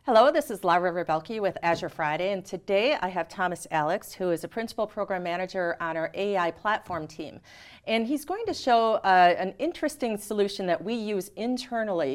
Hello, this is Laura Rebelke with Azure Friday, and today I have Thomas Alex, who is a Principal Program Manager on our AI platform team. And he's going to show an interesting solution that we use internally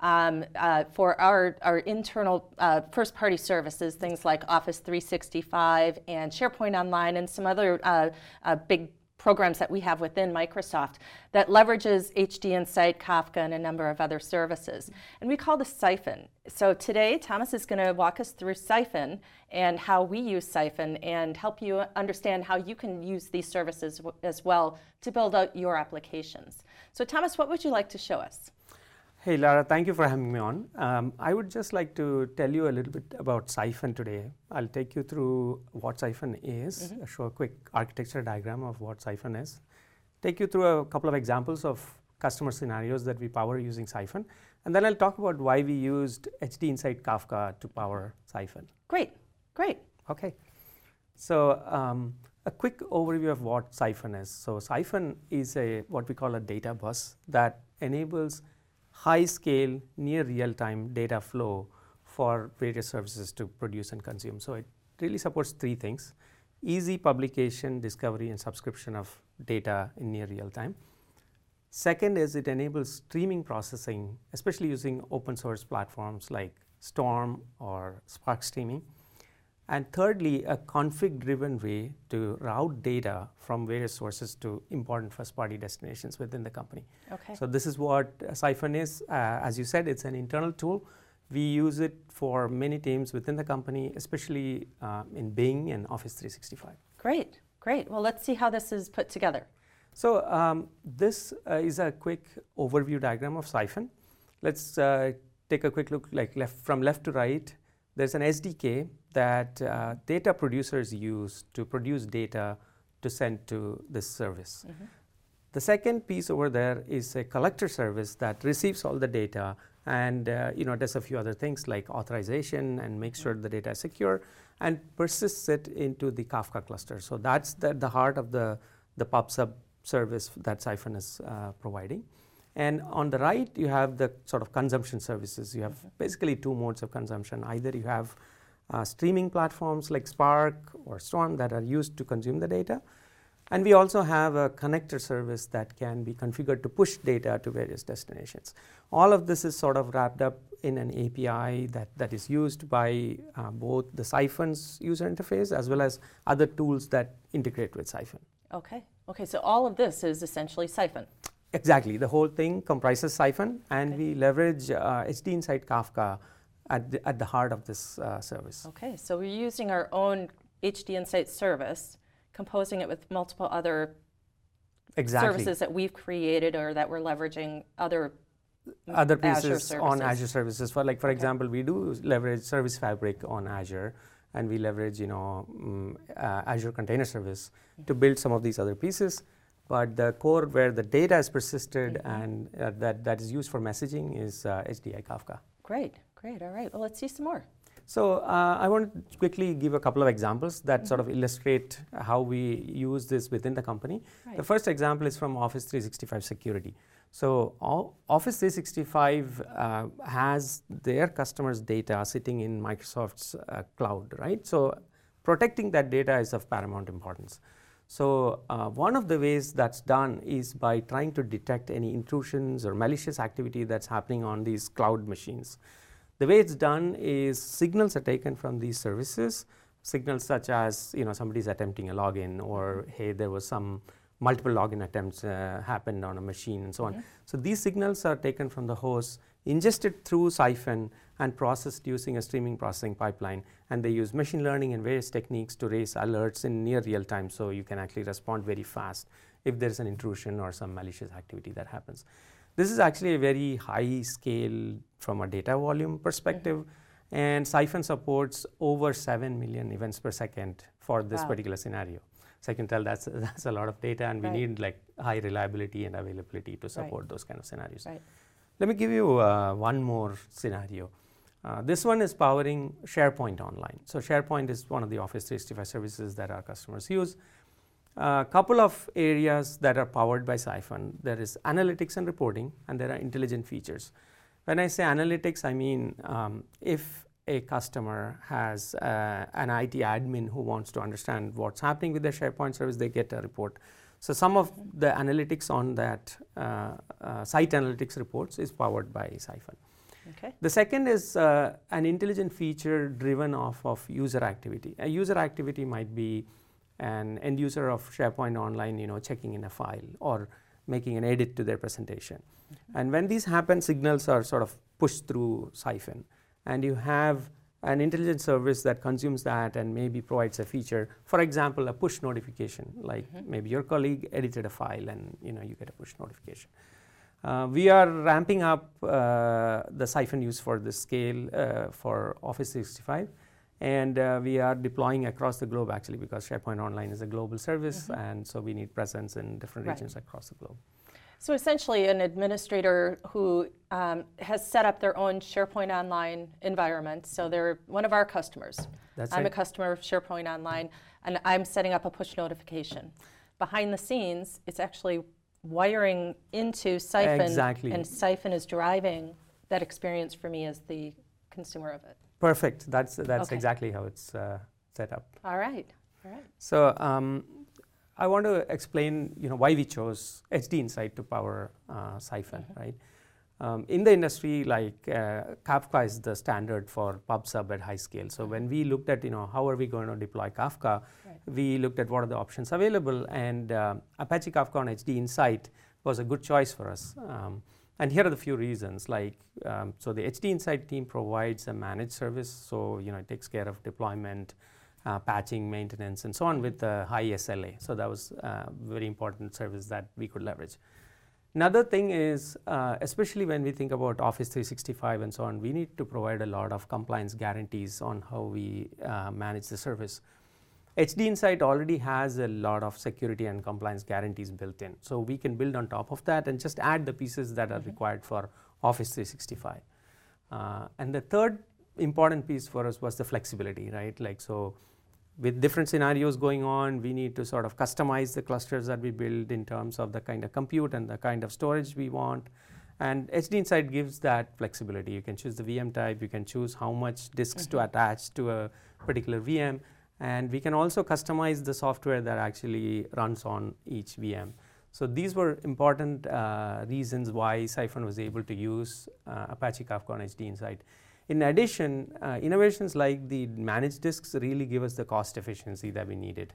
for our internal first-party services, things like Office 365 and SharePoint Online and some other big programs that we have within Microsoft that leverages HD Insight, Kafka, and a number of other services. And we call this Siphon. So today, Thomas is going to walk us through Siphon and how we use Siphon and help you understand how you can use these services as well to build out your applications. So Thomas, what would you like to show us? Hey Lara, thank you for having me on. I would just like to tell you a little bit about Siphon today. I'll take you through what Siphon is, show a quick architecture diagram of what Siphon is, take you through a couple of examples of customer scenarios that we power using Siphon, and then I'll talk about why we used HD Insight Kafka to power Siphon. Great. Okay. So a quick overview of what Siphon is. So Siphon is what we call a data bus that enables high-scale, near real-time data flow for various services to produce and consume. So it really supports three things: easy publication, discovery, and subscription of data in near real-time. Second is it enables streaming processing, especially using open-source platforms like Storm or Spark Streaming. And thirdly, a config-driven way to route data from various sources to important first-party destinations within the company. Okay. So this is what Siphon is. As you said, it's an internal tool. We use it for many teams within the company, especially in Bing and Office 365. Great. Well, let's see how this is put together. So this is a quick overview diagram of Siphon. Let's take a quick look, from left to right. There's an SDK that data producers use to produce data to send to this service. The second piece over there is a collector service that receives all the data and does a few other things like authorization and makes sure the data is secure and persists it into the Kafka cluster. So that's the heart of the PubSub service that Siphon is providing. And on the right, you have the sort of consumption services. You have basically two modes of consumption. Either you have streaming platforms like Spark or Storm that are used to consume the data. And we also have a connector service that can be configured to push data to various destinations. All of this is sort of wrapped up in an API that is used by both the Siphon's user interface as well as other tools that integrate with Siphon. Okay, so all of this is essentially Siphon. Exactly. The whole thing comprises Siphon, and we leverage HD Insight Kafka at the heart of this service. Okay, so we're using our own HD Insight service, composing it with multiple other services that we've created or that we're leveraging other pieces on Azure services. For example, we do leverage Service Fabric on Azure, and we leverage Azure Container Service to build some of these other pieces. But the core where the data is persisted and that is used for messaging is HDI Kafka. Great. All right. Well, let's see some more. So I want to quickly give a couple of examples that sort of illustrate how we use this within the company. Right. The first example is from Office 365 security. So Office 365 has their customers' data sitting in Microsoft's cloud, right? So protecting that data is of paramount importance. So one of the ways that's done is by trying to detect any intrusions or malicious activity that's happening on these cloud machines. The way it's done is signals are taken from these services, signals such as somebody's attempting a login or hey, there was some multiple login attempts happened on a machine and so on. So these signals are taken from the host, ingested through Siphon and processed using a streaming processing pipeline, and they use machine learning and various techniques to raise alerts in near real time so you can actually respond very fast if there's an intrusion or some malicious activity that happens. This is actually a very high scale from a data volume perspective, and Siphon supports over 7 million events per second for this particular scenario. So I can tell that's a lot of data, and we need high reliability and availability to support those kind of scenarios. Let me give you one more scenario. This one is powering SharePoint Online. So SharePoint is one of the Office 365 services that our customers use. A couple of areas that are powered by Siphon. There is analytics and reporting, and there are intelligent features. When I say analytics, I mean if a customer has an IT admin who wants to understand what's happening with their SharePoint service, they get a report. So some of the analytics on that site analytics reports is powered by Siphon. Okay. The second is an intelligent feature driven off of user activity. A user activity might be an end user of SharePoint Online, checking in a file or making an edit to their presentation. And when these happen, signals are sort of pushed through Siphon, and you have an intelligent service that consumes that and maybe provides a feature. For example, a push notification, like maybe your colleague edited a file and you get a push notification. We are ramping up the Siphon use for this scale for Office 365, and we are deploying across the globe actually, because SharePoint Online is a global service, and so we need presence in different regions across the globe. So essentially an administrator who has set up their own SharePoint Online environment, so they're one of our customers. I'm a customer of SharePoint Online, and I'm setting up a push notification. Behind the scenes, it's actually wiring into Siphon, and Siphon is driving that experience for me as the consumer of it. Perfect. That's exactly how it's set up. All right. So I want to explain, why we chose HD Insight to power Siphon, right? In the industry, like Kafka is the standard for PubSub at high scale. So when we looked at, how are we going to deploy Kafka, we looked at what are the options available, and Apache Kafka on HD Insight was a good choice for us. And here are the few reasons. So the HD Insight team provides a managed service, so it takes care of deployment, patching, maintenance, and so on with a high SLA. So that was a very important service that we could leverage. Another thing is, especially when we think about Office 365 and so on, we need to provide a lot of compliance guarantees on how we manage the service. HD Insight already has a lot of security and compliance guarantees built in. So we can build on top of that and just add the pieces that are required for Office 365. And the third important piece for us was the flexibility, right? So with different scenarios going on, we need to sort of customize the clusters that we build in terms of the kind of compute and the kind of storage we want. And HD Insight gives that flexibility. You can choose the VM type, you can choose how much disks to attach to a particular VM, and we can also customize the software that actually runs on each VM. So these were important reasons why Siphon was able to use Apache Kafka on HD Insight. In addition, innovations like the managed disks really give us the cost efficiency that we needed.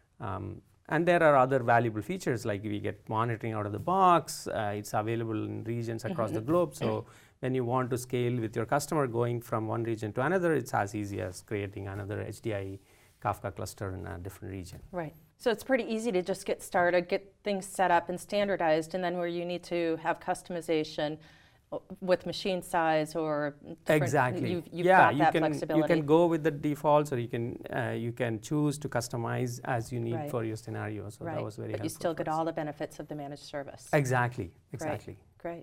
And there are other valuable features, like we get monitoring out of the box. It's available in regions across the globe. So when you want to scale with your customer going from one region to another, it's as easy as creating another HDI Kafka cluster in a different region. Right. So it's pretty easy to just get started, get things set up and standardized, and then where you need to have customization with machine size or exactly, you've got that flexibility. You can go with the defaults, or you can choose to customize as you need for your scenario. So that was very helpful. But you still get all the benefits of the managed service. Exactly. Great.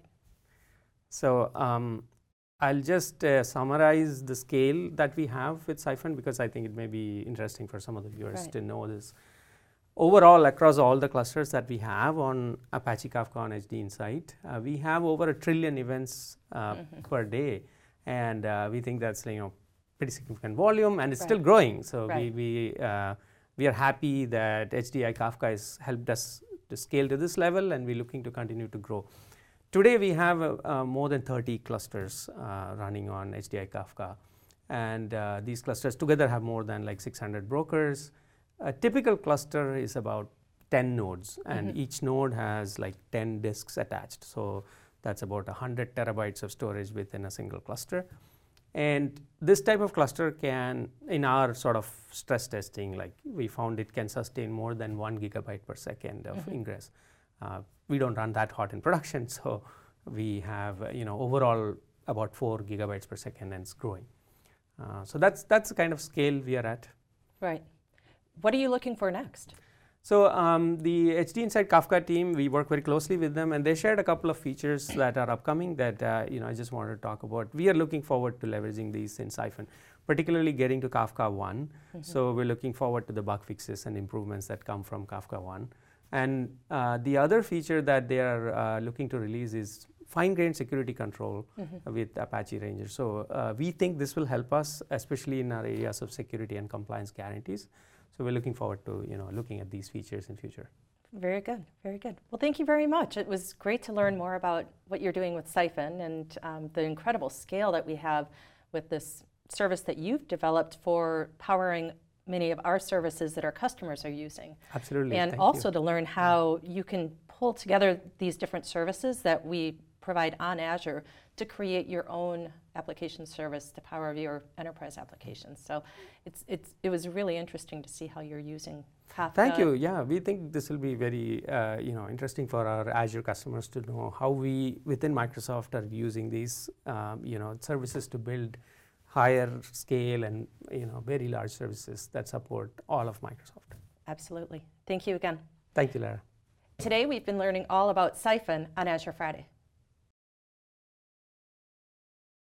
So I'll just summarize the scale that we have with Siphon, because I think it may be interesting for some of the viewers to know this. Overall, across all the clusters that we have on Apache Kafka on HD Insight, we have over 1 trillion events per day, and we think that's pretty significant volume, and it's still growing. So we are happy that HDI Kafka has helped us to scale to this level, and we're looking to continue to grow. Today we have more than 30 clusters running on HDI Kafka, and these clusters together have more than 600 brokers. A typical cluster is about 10 nodes, and each node has 10 disks attached. So that's about 100 terabytes of storage within a single cluster. And this type of cluster can, in our sort of stress testing, we found it can sustain more than 1 gigabyte per second of ingress. We don't run that hot in production, so we have overall about 4 gigabytes per second, and it's growing. So that's the kind of scale we are at. Right. What are you looking for next? So the HD Insight Kafka team, we work very closely with them, and they shared a couple of features that are upcoming that I just wanted to talk about. We are looking forward to leveraging these in Siphon, particularly getting to Kafka 1. So we're looking forward to the bug fixes and improvements that come from Kafka 1. And the other feature that they are looking to release is fine-grained security control with Apache Ranger. So we think this will help us, especially in our areas of security and compliance guarantees. So we're looking forward to looking at these features in future. Very good, very good. Well, thank you very much. It was great to learn more about what you're doing with Siphon and the incredible scale that we have with this service that you've developed for powering many of our services that our customers are using. Absolutely. And also to learn how you can pull together these different services that we provide on Azure to create your own application service to power your enterprise applications. So it was really interesting to see how you're using Kafka. Thank you. Yeah, we think this will be very interesting for our Azure customers to know how we within Microsoft are using these services to build higher scale and very large services that support all of Microsoft. Absolutely. Thank you again. Thank you, Lara. Today we've been learning all about Siphon on Azure Friday.